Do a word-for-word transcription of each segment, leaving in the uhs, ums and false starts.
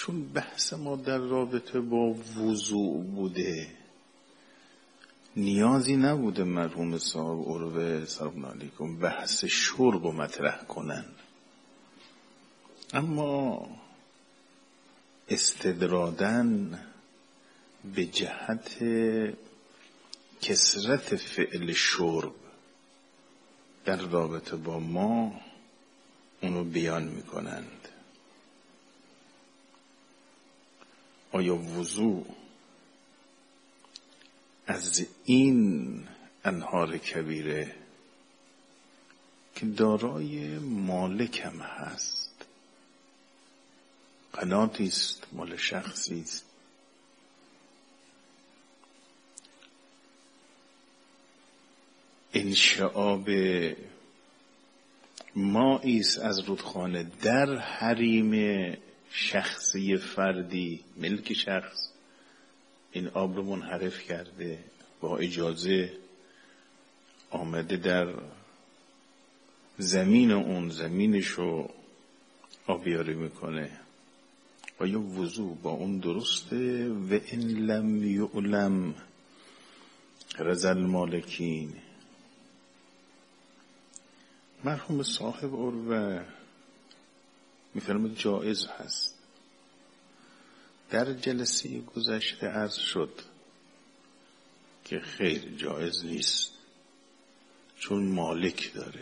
چون بحث ما در رابطه با وضوع بوده، نیازی نبوده مرحوم صاحب عروه سلام علیکم بحث شرب رو مطرح کنن. اما استدرادن به جهت کثرت فعل شرب در رابطه با ما اونو بیان میکنند. آیا وضوع از این انهار کبیره که دارای مالک هم هست، قناتی است، مال شخصی است، انشعاب مائی است از رودخانه در حریم شخصی فردی، ملک شخص، این آب رو منحرف کرده، با اجازه آمده در زمین اون زمینشو آبیاری میکنه. آیا وضوع با اون درسته؟ و ان لم یعلم رضا المالکین. مرحوم صاحب عروه میفرماید جایز هست. در جلسه گذشته عرض شد که خیر جایز نیست، چون مالک داره.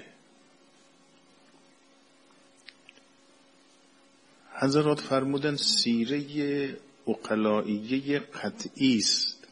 حضرات فرمودن سیره عقلائیه قطعی است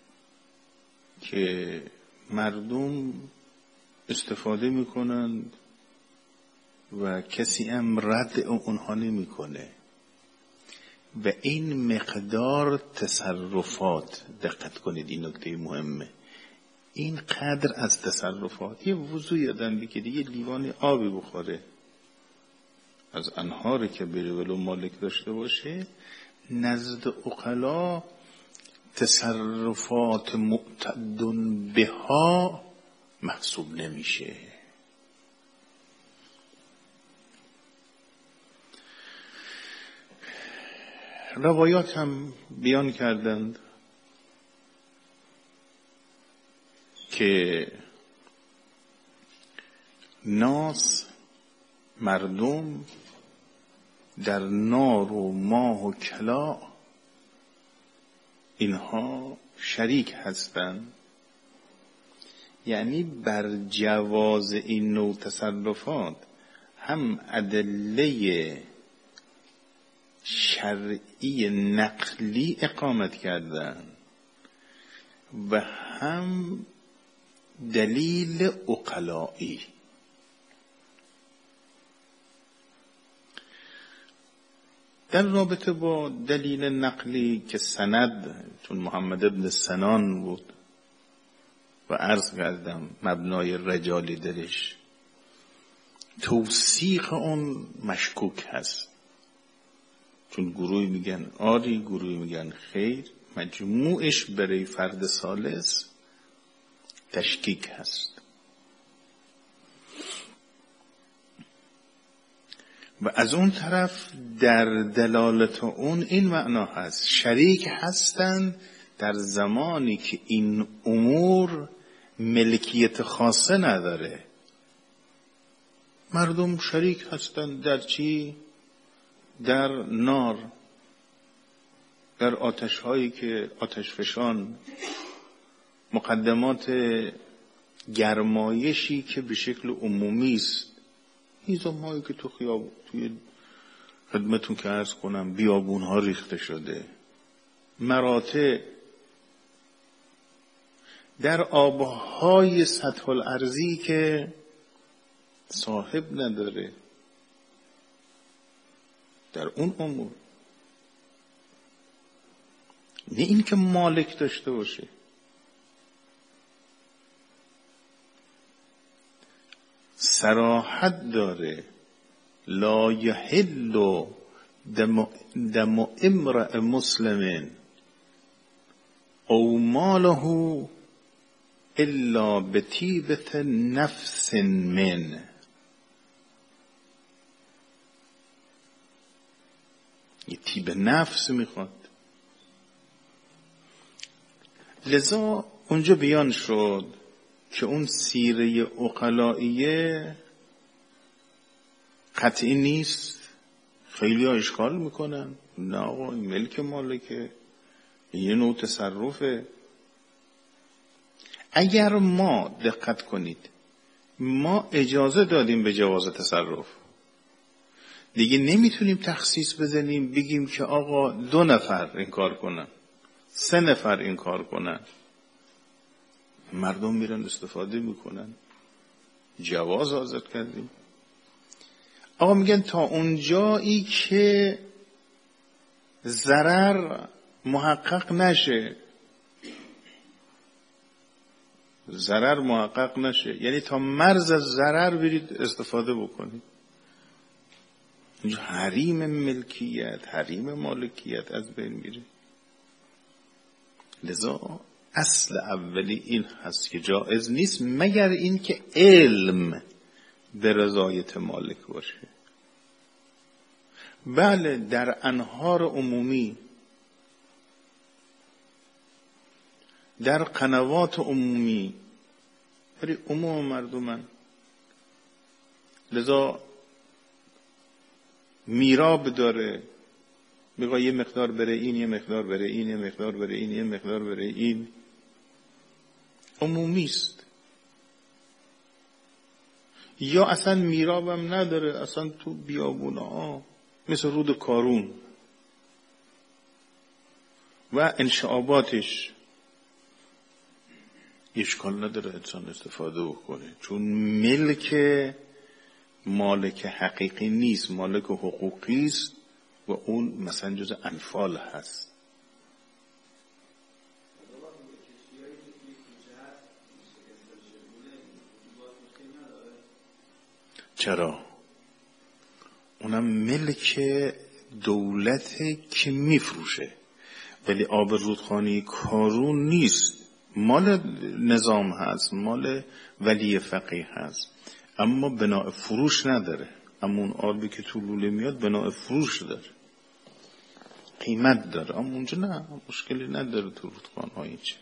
که مردم استفاده میکنند و کسی هم رد اونها نمیکنه و این مقدار تصرفات، دقت کنید این نکته مهمه، این قدر از تصرفات، یه وضوعی آدم بگیره، یه لیوان آبی بخوره از انهار که بره ولو مالک داشته باشه، نزد عقلا تصرفات معتدن بها محسوب نمیشه. روایات هم بیان کردند که ناس مردم در نار و ماه و کلا اینها شریک هستند، یعنی بر جواز این نوع تصرفات هم ادله شرعی نقلی اقامت کردن و هم دلیل عقلائی. در رابطه با دلیل نقلی که سند، چون محمد ابن سنان بود و عرض کردم مبنای رجالی درش، توثیق اون مشکوک هست، چون گروهی میگن آری، گروهی میگن خیر، مجموعش برای فرد ثالث تشکیک هست. و از اون طرف در دلالت اون این معنا هست شریک هستند در زمانی که این امور ملکیت خاصه نداره. مردم شریک هستند در چی؟ در نار، در آتش هایی که آتش فشان، مقدمات گرمایشی که به شکل عمومی است، هیزم هایی که تو خیابون، توی خدمتون که عرض کنم بیابون ها ریخته شده، مراتع در آبهای سطح الارضی که صاحب نداره، در اون امور، نه این که مالک داشته باشه. صراحت داره لا یحل دم, دم امرأ مسلم او ماله الا بطیبت نفس من. یه تیب نفس میخواد. لذا اونجا بیان شد که اون سیره عقلائیه قطعی نیست. خیلی ها اشکال میکنن نه آقا این ملک مالکه، یه نوع تصرفه. اگر ما دقت کنید ما اجازه دادیم به جواز تصرف، دیگه نمیتونیم تخصیص بزنیم بگیم که آقا دو نفر این کار کنن، سه نفر این کار کنن. مردم میرن استفاده میکنن، جواز آزاد کردیم. آقا میگن تا اونجایی که ضرر محقق نشه، ضرر محقق نشه یعنی تا مرز از ضرر برید استفاده بکنید. اینجا حریم ملکیت، حریم مالکیت از بین میره. لذا اصل اولی این هست که جائز نیست مگر این که علم به رضایت مالک باشه. بله در انهار عمومی، در قنوات عمومی، برای عموم مردمن، لذا میراب داره، میگه یه مقدار بره این، یه مقدار بره این، یه مقدار بره این، یه مقدار بره این، عمومیست. یا اصلا میرابم نداره، اصلا تو بیابونه ها مثل رود کارون و انشعاباتش اشکال نداره انسان استفاده بکنه، چون ملک مالک حقیقی نیست، مالک حقوقی است و اون مثلا جز انفال هست. چرا؟ اونم ملک دولت که میفروشه، ولی آب رودخانه کارون نیست، مال نظام هست، مال ولی فقیه هست، اما بناء فروش نداره. اما اون آبی که تو لوله میاد بناء فروش داره، قیمت داره، اما اونجا نه، مشکلی نداره تو رودخانه های چه.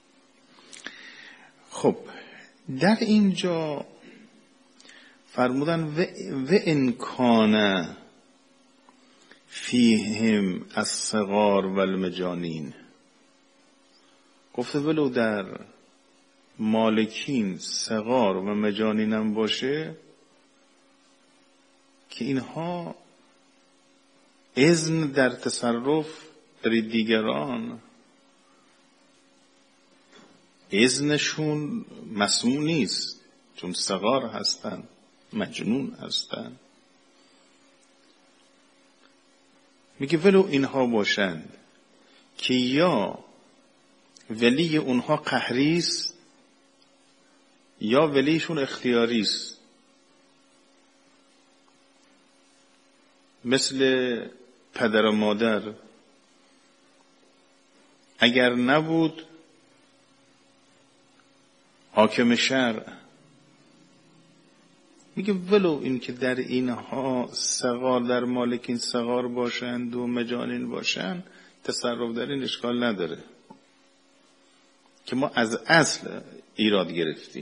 خب در اینجا فرمودن و, و انکان فیهم الصغار و المجانین، گفته ولو در مالکین صغار و مجانین هم باشه که اینها اذن در تصرف برای دیگران، اذنشون مسموع نیست چون صغار هستن، مجنون هستن. میگه ولو اینها باشند که یا ولی اونها قهری است یا ولیشون اختیاری است، مثل پدر و مادر. اگر نبود حاکم شرع. میگه ولو این که در اینها صغار، در مالکین صغار باشند و مجانین باشند، تصرف در این اشکال نداره که ما از اصل ایراد گرفتیم.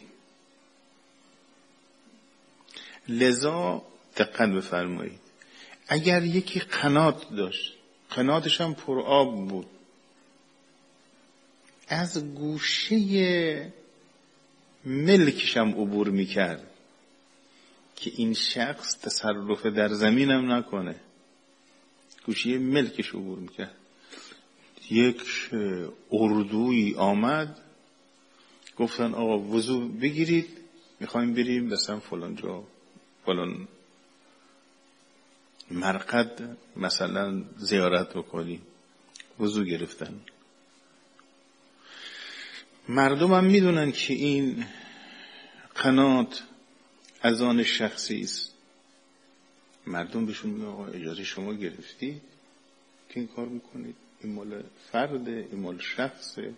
لذا دقت بفرمایید، اگر یکی قنات داشت، قناتش هم پر آب بود، از گوشه ملکش هم عبور میکرد که این شخص تصرف در زمین هم نکنه، گوشه ملکش عبور میکرد. یک اردوی آمد گفتن آقا وضو بگیرید میخوایم بریم مثلا فلان جا، فلان مرقد مثلا زیارت بکنیم. وضو گرفتن. مردم هم میدونن که این قنات از آن شخصی است. مردم بهشون میگن آقا اجازه شما گرفتی که این کار میکنید؟ این مال فرده، این مال شخصه.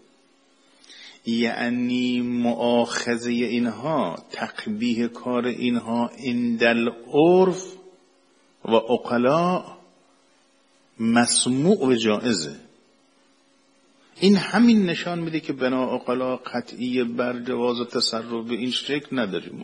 یعنی مؤاخذه اینها، تقبیح کار اینها عند العرف و عقلا مسموع و جائزه. این همین نشان میده که بنا عقلا قطعی بر جواز و تصرف به این شکل نداریم.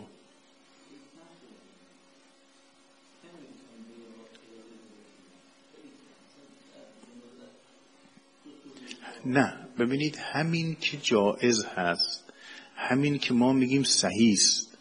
نه ببینید، همین که جائز هست، همین که ما میگیم صحیح است،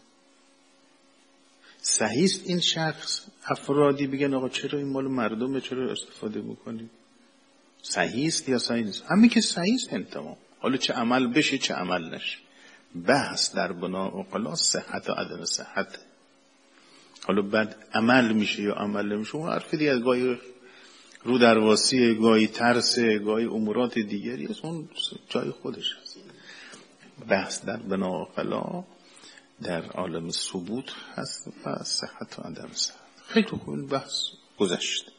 صحیح است این شخص افرادی بگن آقا چرا این مال مردمه، چرا استفاده میکنیم؟ صحیح است یا صحیح نیست؟ همین که صحیح است این تمام. حالا چه عمل بشه چه عمل نشه، بحث در بنا عقلا صحت و عدم صحت. حالا بعد عمل میشه یا عمل نمیشه اون حرف دیگه، گاهی رو درواسی، گاهی ترس، گاهی امورات دیگری است، اون جای خودش هست. بحث در بنا عقلا در عالم ثبوت هست و صحت و عدم صحت. خیلی خوب بحث گذشت.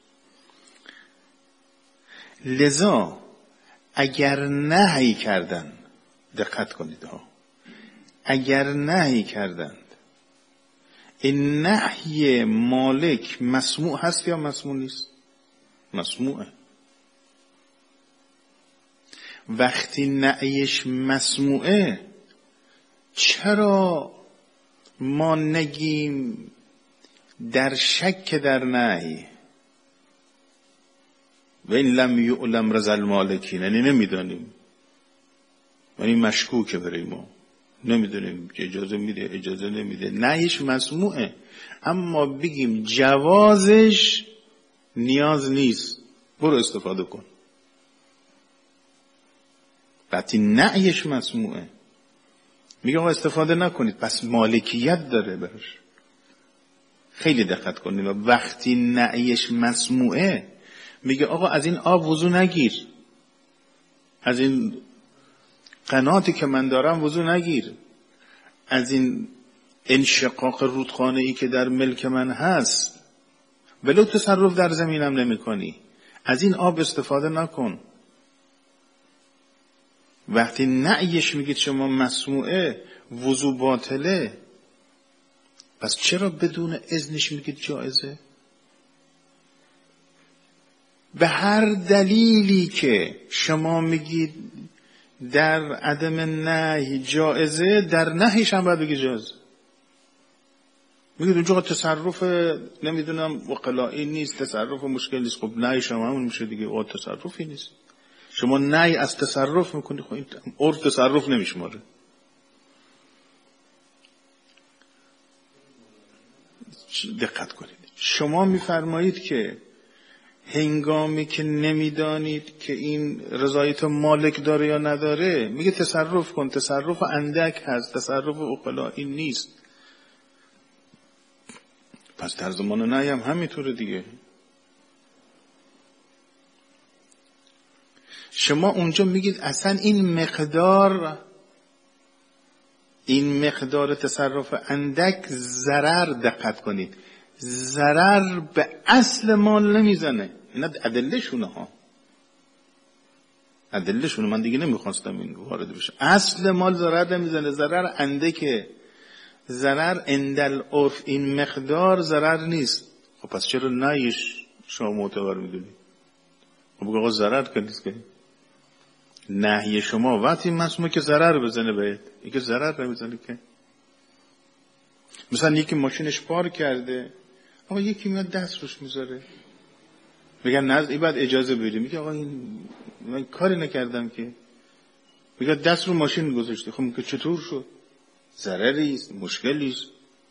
لذا اگر نهی کردن، دقت کنید ها، اگر نهی کردند، این نهی مالک مسموع هست یا مسموع نیست؟ مسموعه. وقتی نهیش مسموعه چرا ما نگیم در شک در نهی و این لم یعلم رضا المالکین، یعنی نمیدانیم، یعنی مشکوکه برای ما، نمیدونیم که اجازه میده اجازه نمیده. نهیش مسموعه اما بگیم جوازش نیاز نیست، برو استفاده کن. وقتی نهیش مسموعه میگه آقا استفاده نکنید، پس مالکیت داره برش. خیلی دقت کنید. وقتی نهیش مسموعه میگه آقا از این آب وضو نگیر، از این قناتی که من دارم وضو نگیر، از این انشقاق رودخانه ای که در ملک من هست ولو تصرف در زمینم نمی کنی، از این آب استفاده نکن. وقتی نعیش میگید شما مسموعه وضو باطله، پس چرا بدون اذنش میگید جایزه؟ به هر دلیلی که شما میگید در عدم نهی جایزه، در نهیش هم باید بگید جایزه. میگید اونجا تصرف نمیدونم وقلایی نیست، تصرف مشکل نیست، خب نهی شما همون میشه دیگه، او تصرفی نیست. شما نهی از تصرف میکنی، خب این عرف تصرف نمیشماره. دقت کنید، شما میفرمایید که هنگامی که نمیدانید که این رضایت مالک داره یا نداره، میگه تصرف کن، تصرف اندک هست، تصرف عقلایی نیست. پس در زمان نهی هم همینطوره دیگه. شما اونجا میگید اصلا این مقدار این مقدار تصرف اندک ضرر، دقت کنید، ضرر به اصل مال نمیزنه. اینا ادله شونه ها، ادله شونه، من دیگه نمیخواستم این وارد بشه. اصل مال ضرر نمیزنه، ضرر اندکه، ضرر اندل عرف این مقدار ضرر نیست. خب پس چرا نهیش شما معتبر میدونید؟ خب بگو آقا ضرر کنید که نهی شما وقتی مسموع که ضرر بزنه بهت، این که ضرر نمیزنه که. مثلا یکی ماشینش پارک کرده، آقا یکی میاد دست روش میذاره، میگن نه این بعد اجازه بدید، میگه آقا این من کاری نکردم که، میگه دست رو ماشین گذاشته. خب میگه چطور شد؟ ضرری است، مشکلی است.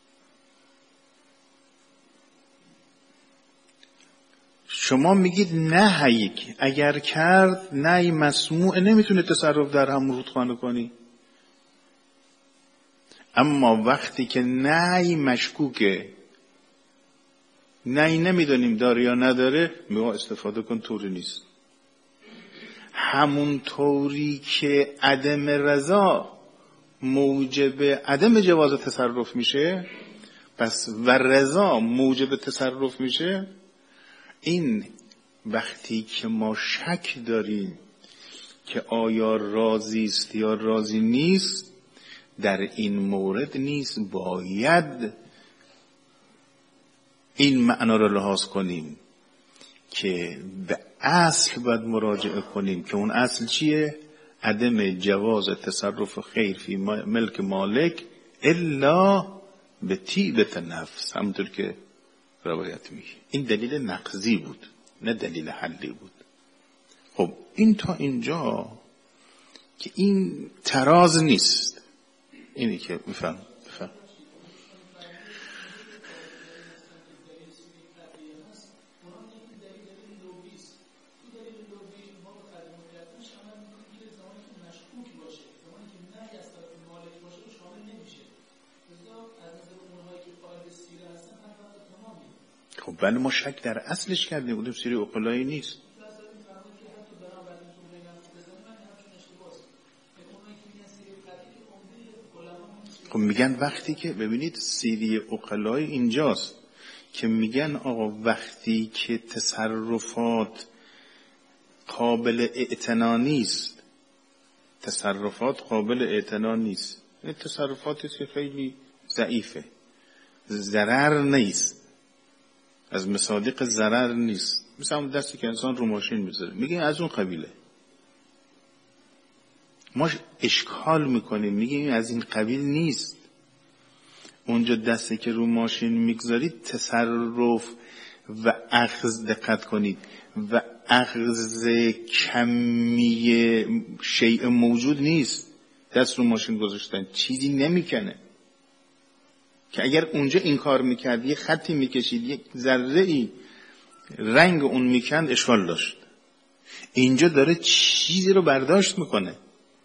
شما میگید نهی اگر کرد نهی مسموع، نمیتونه تصرف در هم رودخانه کنی. اما وقتی که نهی مشکوکه، نهی نمیدونیم داره یا نداره، میگه استفاده کن، طوری نیست. همون طوری که عدم رضا موجب عدم جواز تصرف میشه، پس و رضا موجب تصرف میشه. این وقتی که ما شک داریم که آیا راضی است یا راضی نیست، در این مورد نیست باید این معنا را لحاظ کنیم که به اصل باید مراجعه کنیم که اون اصل چیه؟ عدم جواز تصرف خیر فی ملک مالک الا به طیبت نفس، همونطور که روایت میگه. این دلیل نقضی بود نه دلیل حلی بود. خب این تا اینجا که این تراز نیست، اینی که میفهم بفهم. خب بله ما شک در اصلش کردیم، بودیم سری عقلایی نیست. خب میگن وقتی که ببینید سری عقلای اینجاست که میگن آقا وقتی که تصرفات قابل اعتنا نیست، تصرفات قابل اعتنا نیست، این تصرفاتی که خیلی ضعیفه، ضرر نیست، از مصادیق ضرر نیست، مثل همون دستی که انسان رو ماشین میذاره، میگه از اون قبیله. ما اشکال میکنیم میگیم از این قبیل نیست. اونجا دستی که رو ماشین میگذارید تصرف و اخذ، دقت کنید، و اخذ کمی شیء موجود نیست. دست رو ماشین گذاشتن چیزی نمیکنه که اگر اونجا این کار میکرد، یه خطی میکشید، یک ذره ای رنگ اون میکند، اشکال داشت. اینجا داره چیزی رو برداشت میکنه،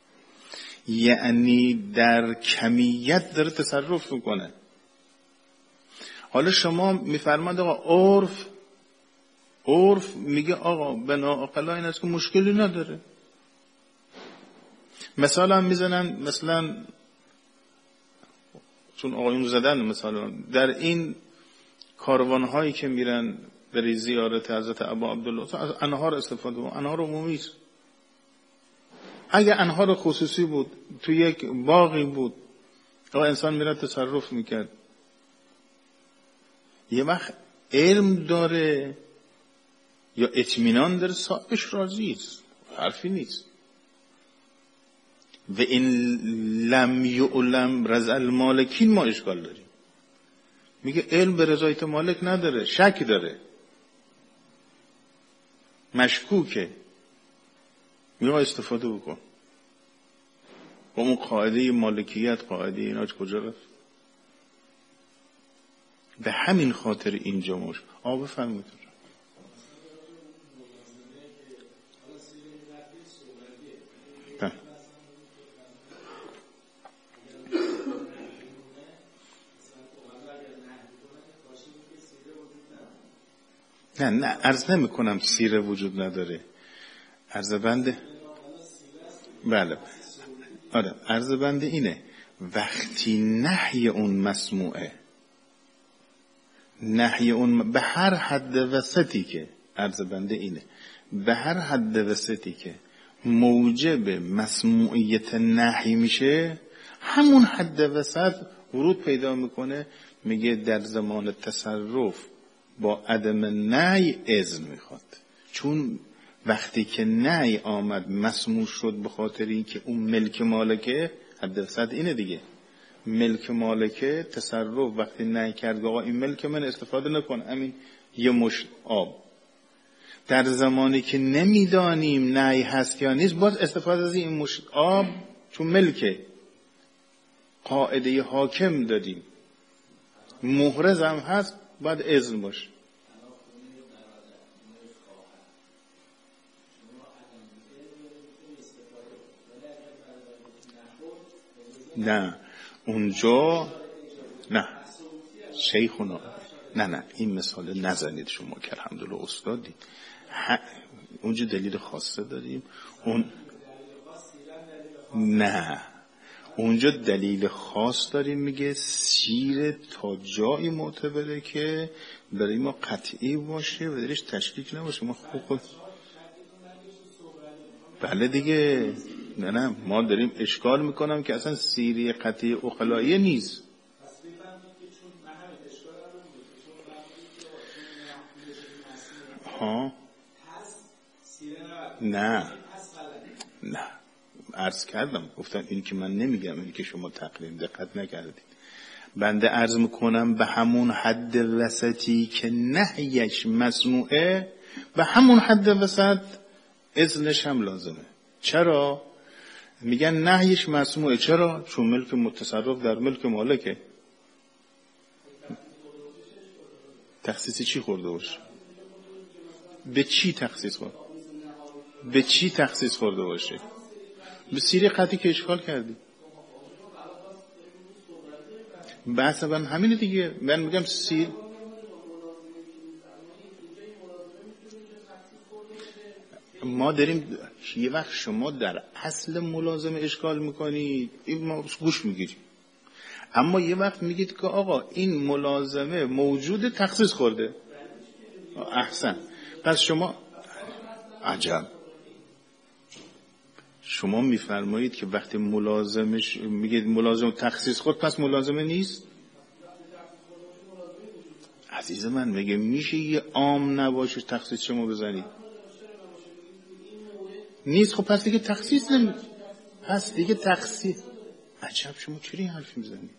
یعنی در کمیت داره تصرف میکنه. حالا شما میفرماد آقا عرف عرف میگه آقا بنا عقلا این است که مشکلی نداره. مثلا میزنن، مثلا چون آقایون زدن، مثلا در این کاروان هایی که میرن برای زیارت حضرت ابا عبدالله از انهار استفاده کنن، انهار عمومی است. اگه انهار خصوصی بود، تو یک باغی بود، آقا انسان میره تصرف میکرد، یه وقت علم داره یا اطمینان داره، صاحبش راضی است، حرفی نیست. و این لم یعلم رضا المالکین ما اشکال داریم. میگه علم به رضایت مالک نداره، شک داره، مشکوکه، میگه استفاده بکن. با اون قاعده مالکیت، قاعده ایناج کجا رفت؟ به همین خاطر اینجا مش آب فهمید. نه نه عرض نمی کنم سیره وجود نداره، عرض بنده بله آره عرض بنده اینه وقتی نهی اون مسموعه، نهی اون به هر حد وسطی که، عرض بنده اینه به هر حد وسطی که موجب مسموعیت نهی میشه، همون حد وسط ورود پیدا میکنه. میگه در زمان تصرف با عدم نهی اذن میخواد، چون وقتی که نهی آمد مسموع شد به خاطر اینکه اون ملک مالکه، حد وسط اینه دیگه، ملک مالکه تصرف وقتی نهی کرد آقا این ملک من، استفاده نکن، همین یه مشت آب. در زمانی که نمیدانیم نهی هست یا نیست، باز استفاده از این مشت آب چون ملکه، قاعده حاکم دادیم، محرز هم هست، باید اذن باشه. نه اونجا نه شیخونا نه نه این مثال نزنید شما که الحمدلله استادی، اونجا دلیل خاصه داریم. اون نه اونجا دلیل خاص داریم، میگه سیر تا جایی معتبره که برای ما قطعی باشه و درش تشکیک نباشه. ما خوب خود بله دیگه، نه نه ما داریم اشکال میکنم که اصلا سیری قطعی اخلائیه نیست. ها نه نه عرض کردم، گفتم این که من نمیگم، این که شما تقلید دقت نکردید. بنده عرض میکنم به همون حد وسطی که نهیش مسموعه، به همون حد وسط اذنش هم لازمه. چرا؟ میگن نهیش مسموعه. چرا؟ چون ملک متصرف در ملک مالکه. تخصیص چی خورده باشه؟ به چی تخصیص خورده؟ به چی تخصیص خورده باشه؟ به سیری قطعی که اشکال کردی. بحث من همینه دیگه. من میگم سیر ما داریم یه وقت شما در اصل ملازمه اشکال میکنید، این ما گوش میگیریم، اما یه وقت میگید که آقا این ملازمه موجود تخصیص خورده. احسن. پس شما عجب شما میفرمایید که وقتی ملازمش میگید ملازم تخصیص خورد پس ملازمه نیست؟ عزیز من میگه میشه یه عام نباشه تخصیص شما بزنید؟ نیست. خب پس دیگه تخصیص نمی پس دیگه تخصیص. عجب شما چرا این حرف میزنید؟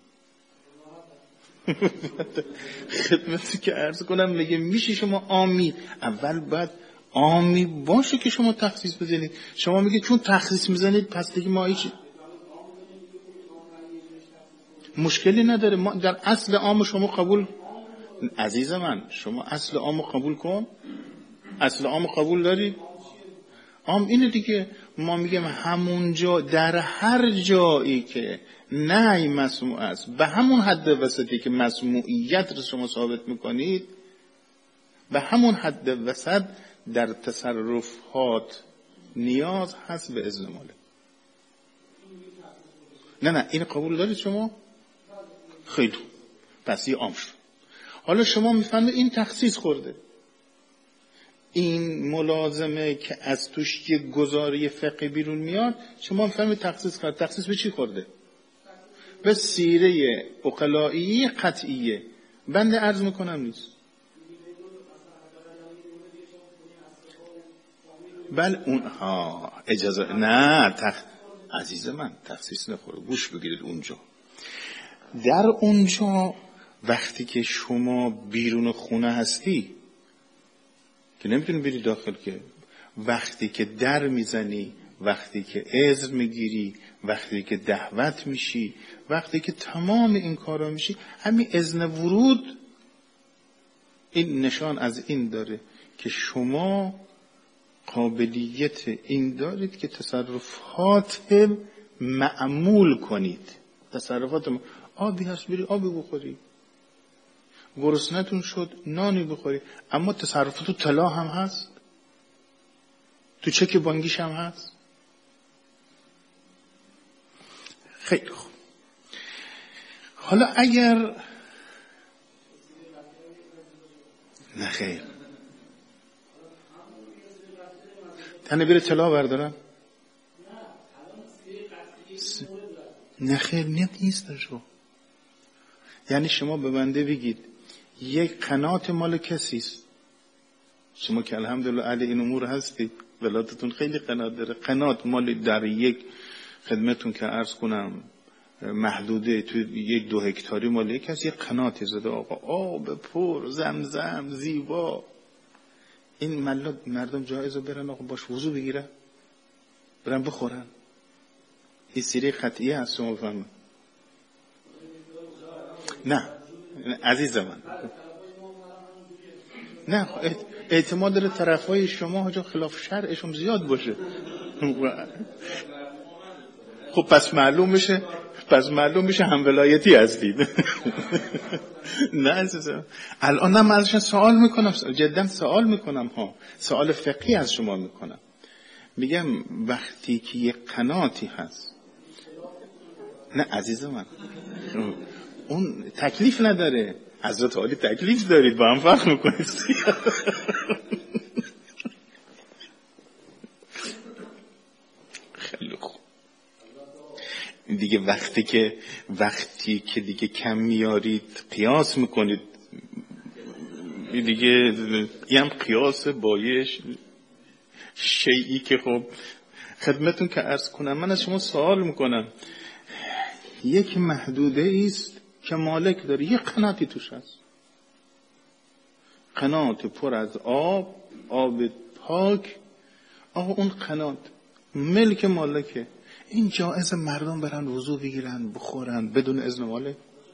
خدمتی که عرض کنم میگه میشه شما عامی اول باید عامی باشه که شما تخصیص بزنید. شما میگه چون تخصیص میزنید پس دیگه ما هیچ مشکلی نداره. ما در اصل عام شما قبول. عزیز من شما اصل عام قبول کن. اصل عام قبول دارید؟ عام اینه دیگه. ما میگیم همون جا در هر جایی که نهی مسموع است به همون حد وسطی که مسموعیت رو شما ثابت میکنید، به همون حد وسط در تصرفات نیاز هست به اذن مالک. نه نه این قبول دارید شما؟ خیلی پس یه عام شد. حالا شما میفهمید این تخصیص خورده. این ملازمه که از توش یه گزاره فقهی بیرون میاد، شما میفهمید تخصیص خورده. تخصیص به چی خورده؟ به سیره عقلایی قطعیه. بنده عرض میکنم نیست. بله اون ها اجازه نه تخ... عزیز من تخصیص نخوره. گوش بگیرید. اونجا در اونجا وقتی که شما بیرون خونه هستی که نمیتونی بری داخل، که وقتی که در میزنی، وقتی که اذن میگیری، وقتی که دعوت میشی، وقتی که تمام این کارا میشی، همین اذن ورود این نشان از این داره که شما قابلیت این دارید که تصرفات معمول کنید. تصرفات م... آبی هست بری آبی بخوری، گرسنتون شد نانی بخوری، اما تصرفات تو طلا هم هست، تو چک بانکیش هم هست. خیلی خوب. حالا اگر نه خیر تنه بره طلا بردارن نه خیر نیت نیست شو. یعنی شما به بنده بگید یک قنات مال کسیست، شما که الحمدلله اهل این امور هستید، ولادتون خیلی قنات داره، قنات مال در یک خدمتون که عرض کنم محدوده تو یک دو هکتاری مال یک کسی، یک قناتی زده آقا، آب پر زمزم زیبا، این مردم جایزه برن آقا باش وضو بگیرن برن بخورن. این سیره قطعیه هست شما بفهمه. نه عزیز من نه اعتماد داره طرفای شما ها خلاف شرعشون زیاد باشه. خب پس معلوم میشه پس معلوم میشه هم ولایتی هستید. نه عزیزم الان من ازشون سوال میکنم، جدا سوال میکنم ها، سوال فقهی از شما میکنم. میگم وقتی که یه قناتی هست، نه عزیز من اون تکلیف نداره، حضرت عالی تکلیف دارید، با هم فرق میکنید. خیلی خوب. دیگه وقتی که وقتی که دیگه کم میارید قیاس میکنید دیگه، این هم قیاس بایش شیئی که خب خدمتون که عرض کنم، من از شما سوال میکنم، یک محدوده است که مالک داره، یک قناتی توش هست، قنات پر از آب، آب پاک. آقا اون قنات ملک مالکه، این جایز مردم برن وضو بگیرن بخورن بدون اذن مالک؟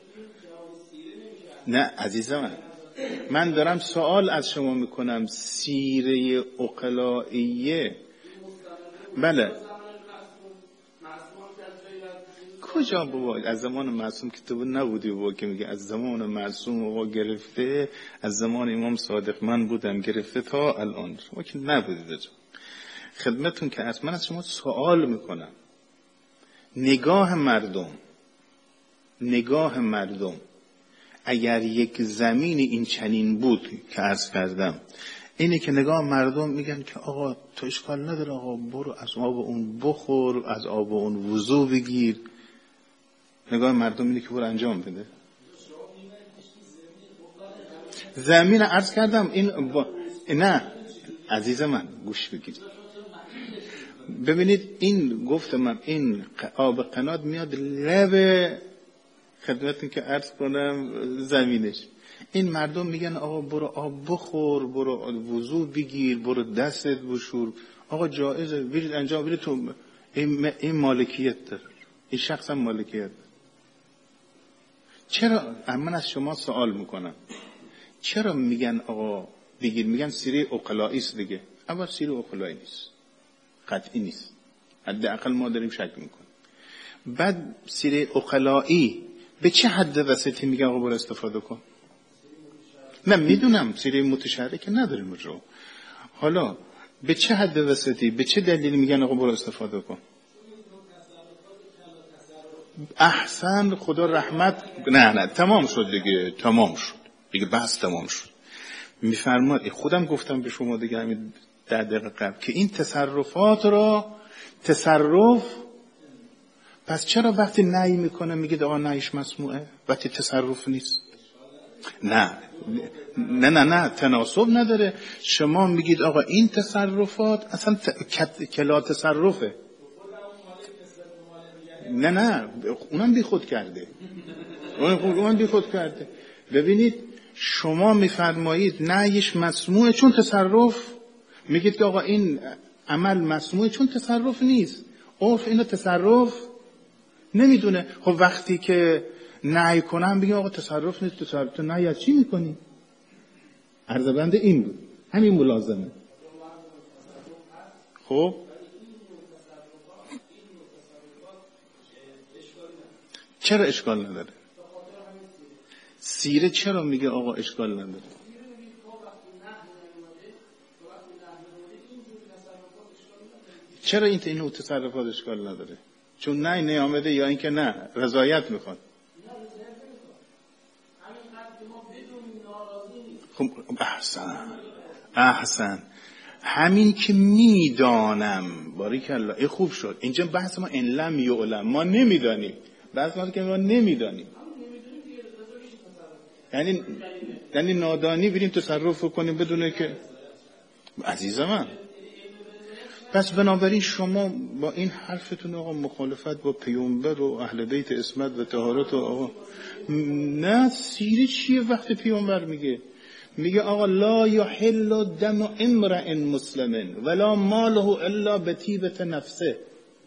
نه عزیزم، من من دارم سوال از شما میکنم. سیره عقلائیه، بله کجا بابا؟ از زمان معصوم که تو نبودی بابا که میگه از زمان معصوم بابا گرفته، از زمان امام صادق من بودم گرفته تا الان، شما که نبودید. جا خدمتون که از من از شما سوال میکنم، نگاه مردم نگاه مردم اگر یک زمین این چنین بود که عرض کردم، اینه که نگاه مردم میگن که آقا تو اشکال نداره، آقا برو از آب اون بخور، از آب اون وضو بگیر. نگاه مردم اینه که برو انجام بده. زمین عرض کردم این با... نه عزیز من گوش بگید، ببینید این گفت من این آب قنات میاد لب خدمتون که عرض کنم زمینش، این مردم میگن آقا برو آب بخور، برو وضو بگیر، برو دستت بشور. آقا جایزه، برید انجام برید. تو این, این مالکیت داره، این شخص هم مالکیت داره. چرا من از شما سوال میکنم، چرا میگن آقا بگیر؟ میگن سیره عقلائی است دیگه. اما سیره عقلائی نیست، قطعی نیست، حداقل ما داریم شک میکنیم. بعد سیره عقلائی به چه حد وسطی میگن آقا برو استفاده کن؟ من میدونم سیره متشرعه که نداریم رو، حالا به چه حد وسطی، به چه دلیل میگن آقا برو استفاده کن؟ احسن، خدا رحمت. نه نه تمام شد دیگه، تمام شد دیگه، بس تمام شد. میفرماد خودم گفتم به شما دیگه همین ده دقیقه قبل که این تصرفات را تصرف، پس چرا وقتی نهی میکنه میگید آقا نهیش مسموعه وقتی تصرف نیست؟ نه نه نه نه تناسب نداره. شما میگید آقا این تصرفات اصلا ت... کلا تصرفه. نه نه اونم بی خود کرده، اونم بی خود کرده. ببینید شما میفرمایید نهیش مسموعه چون تصرف، میگید که آقا این عمل مسموعه چون تصرف نیست. عرف اینو تصرف نمیدونه. خب وقتی که نهی کنم بگیم آقا تصرف نیست، تصرف تو نهی از چی میکنی؟ عرض بنده این بود، همین ملازمه. خب چرا اشکال نداره؟ سیره چرا میگه آقا اشکال نداره؟ چرا این اینو تصرفات اشکال نداره؟ چون نه نیامده یا اینکه نه رضایت میخواد؟ خب احسن احسن همین که میدانم. باریکالله این خوب شد. اینجا بحث ما ان لم یعلم، ما نمیدانیم. بحث ما که ما نمیدانیم، یعنی یعنی نادانی بریم تصرف کنیم بدون که. عزیز من پس بنابراین شما با این حرفتون آقا مخالفت با پیامبر و اهل بیت عصمت و طهارت و آقا نه سیره چیه؟ وقتی پیامبر میگه میگه آقا لا یحل دم امرئ مسلم ولا ماله الا بطیبة نفسه،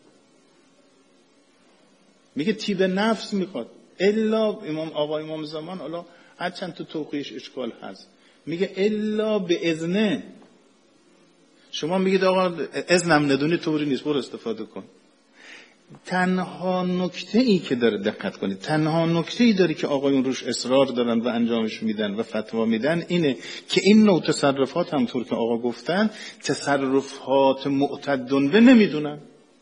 میگه طیب نفس میخواد الا امام آقا امام زمان، حالا هر چند تو توقیش اشکال هست، میگه الا به اذنه. شما میگید آقا اذنم ندونی طوری نیست برو استفاده کن. تنها نکته ای که داره دقت کنید، تنها نکته ای داره که آقایون روش اصرار دارن و انجامش میدن و فتوا میدن اینه که این نوع تصرفات همطور که آقا گفتن تصرفات معتدن به نمیدونن.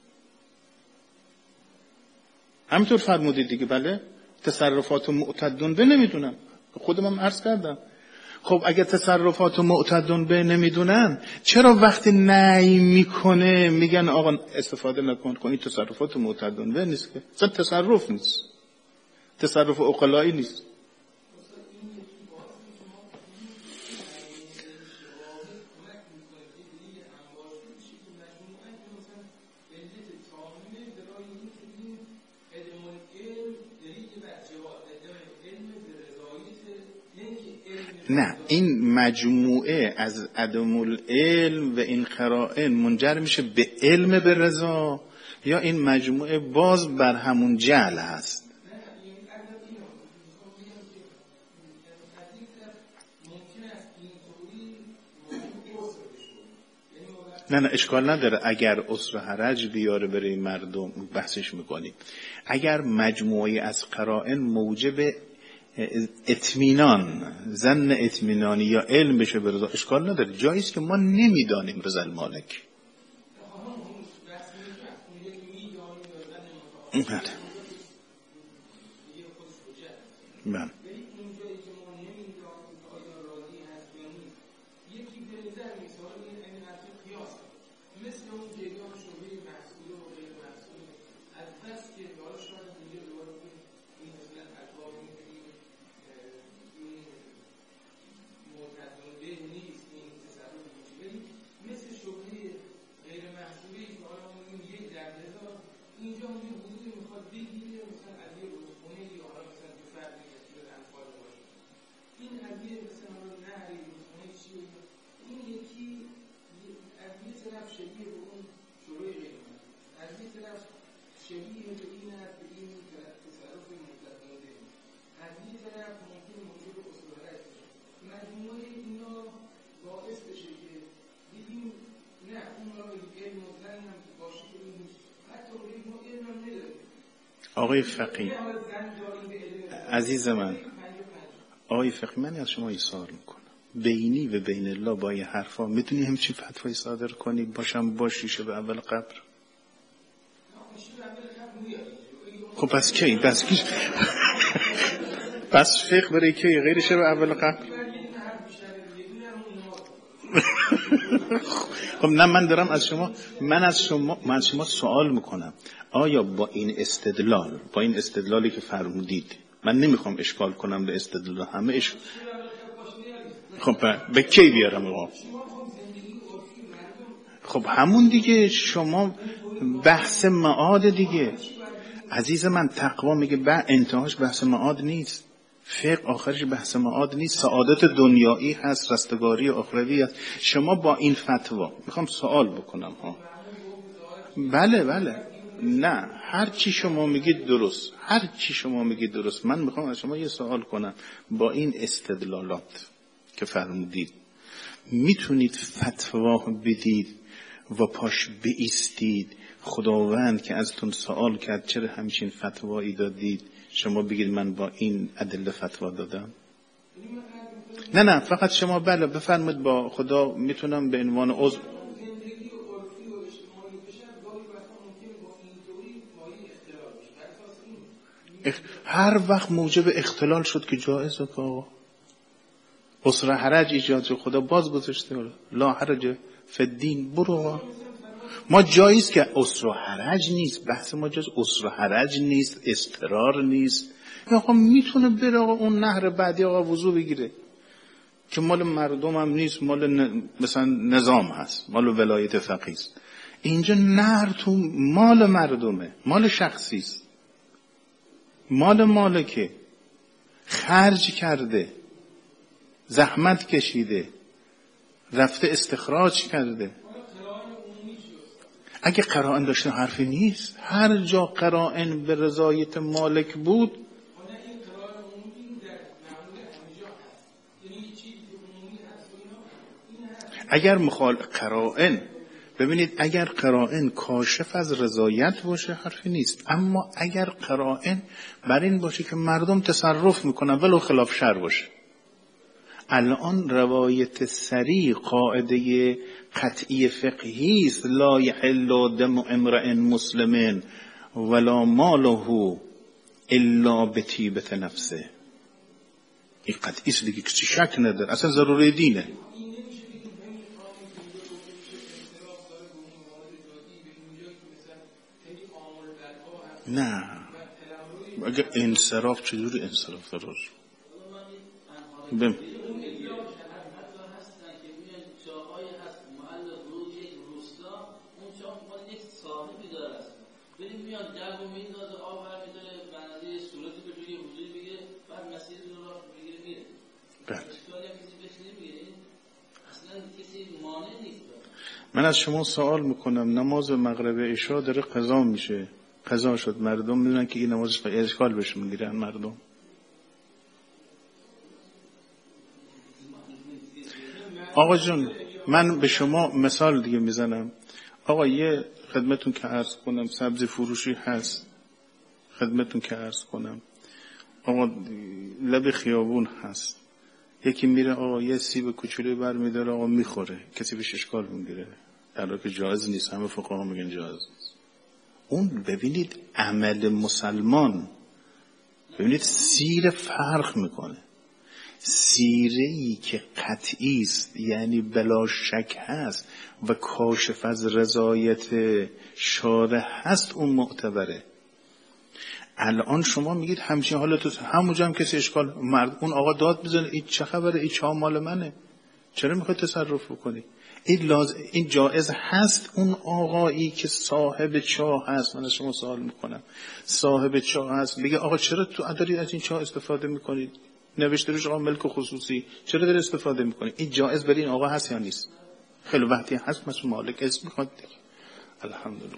همینطور فرمودید دیگه، بله تصرفات معتدن به نمیدونن. خودم هم عرض کردم. خب اگه تصرفات معتدن به نمیدونن چرا وقتی نهی میکنه میگن آقا استفاده نکن؟ کن این تصرفات معتدن به نیست که، اصلا تصرف نیست، تصرف عقلایی نیست. نه، این مجموعه از عدم العلم و این قرائن منجر میشه به علم به رضا، یا این مجموعه باز بر همون جهل هست؟ نه نه اشکال نداره اگر عسر و حرج بیاره برای مردم بحثش میکنیم. اگر مجموعه از قرائن موجب اطمینان، ظن اطمینانی یا علم بشه به رضا، اشکال نداره. جاییست که ما نمیدانیم رضا المالک. بله بله آقای فقیه عزیز من، آقای فقیه من از شما ایثار میکنم، بینی و بین الله با این حرفا میتونی همچین فتوایی صادر کنی؟ باشم باشیشه به اول قبر. خب پس کی؟ پس کی؟ پس فقه برای کی غیرشه به اول قبر؟ خب نه، من دارم از شما من از شما من از شما سوال میکنم، آیا با این استدلال با این استدلالی که فرمودید، من نمیخوام اشکال کنم به استدلال همه اش... خب به کی بیارم آقا؟ خب همون دیگه، شما بحث معاد دیگه عزیز من. تقوا میگه به انتهاش بحث معاد نیست، فقه آخرش بحث معاد نیست، سعادت دنیایی هست، رستگاری آخروی هست. شما با این فتوا میخوام سوال بکنم ها. بله بله نه، هر چی شما میگید درست، هر چی شما میگید درست. من میخوام از شما یه سوال کنم، با این استدلالات که فرمودید میتونید فتوا بدید و پاش بایستید؟ خداوند که ازتون سوال کرد چرا همچین فتوایی دادید، شما بگید من با این ادله فتوا دادم؟ نه نه، فقط شما بله بفرمایید. با خدا میتونم به عنوان عضو هر وقت موجب اختلال شد که جایزه که آقا عسر حرج ایجاد شد، خدا باز گذاشته لا حرج فی الدین، برو. ما جاییست که عسر و حرج نیست، بحث ما جایز عسر و حرج نیست، اضطرار نیست. آقا میتونه بره آقا اون نهر بعدی آقا وضو بگیره که مال مردم هم نیست، مال ن... مثلا نظام هست، مال ولایت فقیه است. اینجا نهر تو مال مردمه، مال شخصی است، مال مالکه، خرج کرده، زحمت کشیده، رفته استخراج کرده. اگه قرائن داشته حرفی نیست، هر جا قرائن به رضایت مالک بود. اگر مخال قرائن ببینید، اگر قرائن کاشف از رضایت باشه حرفی نیست، اما اگر قرائن بر این باشه که مردم تصرف میکنن ولو خلاف شر باشه. الان روایت صریح قاعده قطعی فقهی است، لا یحل دم امرئ مسلم ولا ماله الا بطیبة نفسه. این قطعی است دیگه، کسی شک نداره، اصلا ضروری دینه. نه اگه انصراف، چجوری انصراف داره؟ بم بله. من از شما سوال میکنم، نماز مغرب عشا داره قضا میشه، قضا شد، مردم میدونن که این نمازش اشکال بهش میگیرن مردم. آقا جون من به شما مثال دیگه میزنم. آقا یه خدمتون که عرض کنم سبزی فروشی هست، خدمتون که عرض کنم آقا لب خیابون هست، یکی میره آقا یه سیب کوچولو برمی‌داره آقا میخوره، کسی بهش اشکال میگیره، در حالی که جایز نیست، همه فقها میگن جایز نیست. اون ببینید عمل مسلمان، ببینید سیر فرق میکنه. سیره‌ای که قطعی است یعنی بلا شک هست و کاشف از رضایت شارع هست، اون معتبره. الان شما میگید همچین حالت همونجا هم کسی اشکال مرد اون آقا داد بزنه این چه خبره، این چاه مال منه، چرا میخوای تصرف بکنی؟ این لاز... این جایز هست. اون آقایی که صاحب چاه هست، من از شما سوال میکنم، صاحب چاه هست بگه آقا چرا تو داری از این چاه استفاده میکنید، نوشته روش آقا ملک خصوصی، چرا داری استفاده میکنی؟ این جایز برای این آقا هست یا نیست؟ خیلی وقتی هست مسئول مالک اسم میخواد. الحمدلله.